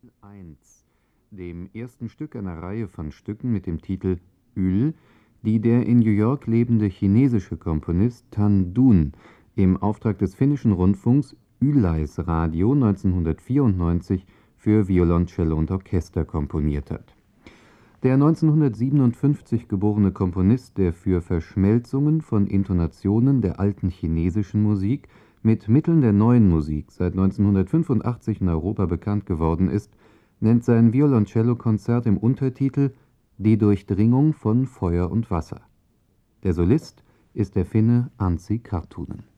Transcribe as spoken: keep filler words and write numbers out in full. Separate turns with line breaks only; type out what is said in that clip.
eins, dem ersten Stück einer Reihe von Stücken mit dem Titel Ül, die der in New York lebende chinesische Komponist Tan Dun im Auftrag des finnischen Rundfunks Yleisradio neunzehnhundertvierundneunzig für Violoncello und Orchester komponiert hat. Der neunzehnhundertsiebenundfünfzig geborene Komponist, der für Verschmelzungen von Intonationen der alten chinesischen Musik mit Mitteln der neuen Musik seit neunzehnhundertfünfundachtzig in Europa bekannt geworden ist, nennt sein Violoncello-Konzert im Untertitel »Die Durchdringung von Feuer und Wasser«. Der Solist ist der Finne Anssi Karttunen.